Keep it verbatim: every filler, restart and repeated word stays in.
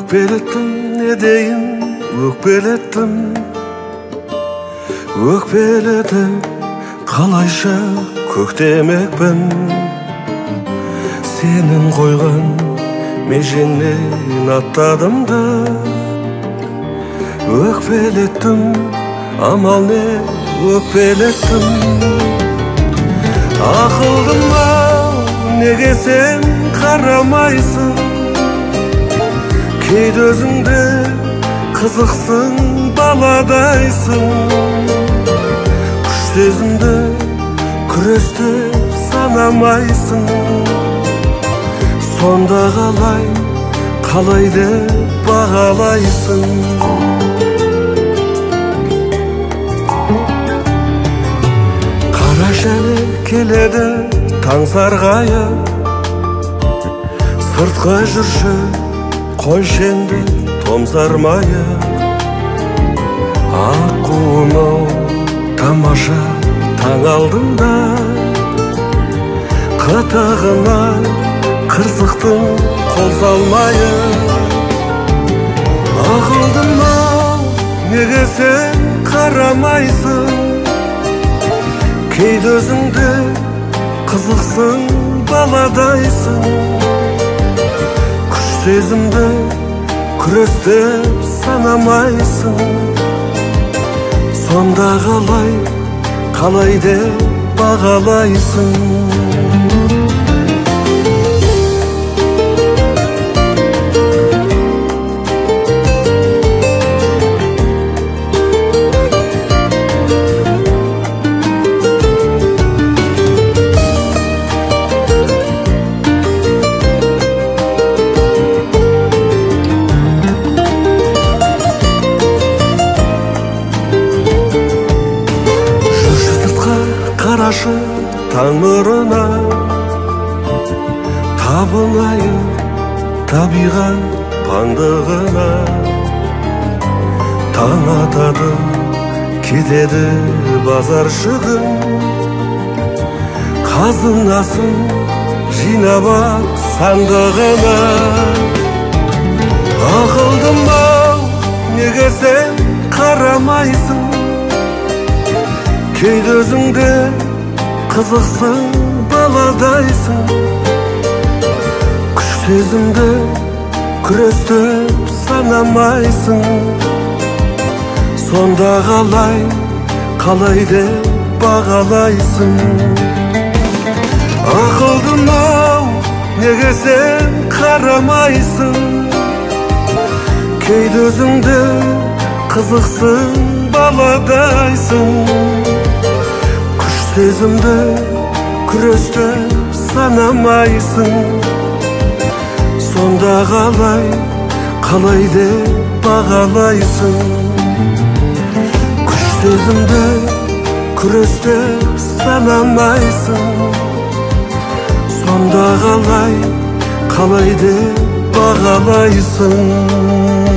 Өкпелеттім, не дейін, өкпелеттім. Өкпелетіп, қалайша көктемекпін. Сенің қойған межеңнен аттадым да. Өкпелеттім, амал не, өкпелеттім. Ақылдым-ау, неге сен қарамайсың? Кейде өзіңде қызықсың, баладайсың. Күш сезімді күрестеп санамайсың. Сонда қалай, қалай деп бағалайсың? Қара және келеді таң сарғайып. Сыртқа жүрші қойшы енді томсармайып. Аққуым-ау, тамаша таң алдында. Қытығына қырсықтың қол салмайып. Ақылдым-ау, неге сен қарамайсың? Кейде өзіңде қызықсың, баладайсың. Күш сезімді күрестеп санамайсың. Сонда қалай, қалай деп бағалайсың? Қарашы таң нұрына, табынайық табиғат паңдығына. Таң атады, кетеді базар шығын. Қазынасын жинап ап сандығына. Ақылдым-ау, неге сен қарамайсың? Кейде өзіңде қызықсың, баладайсың. Күш сезімді күрестеп санамайсың. Сонда қалай, қалай деп бағалайсың? Ақылдым-ау, неге сен қарамайсың? Кейде өзіңде қызықсың, баладайсың. Сезімді күрестеп санамайсың. Сонда қалай, қалай деп бағалайсың? Күш сезімді күрестеп санамайсың. Сонда қалай, қалай деп бағалайсың?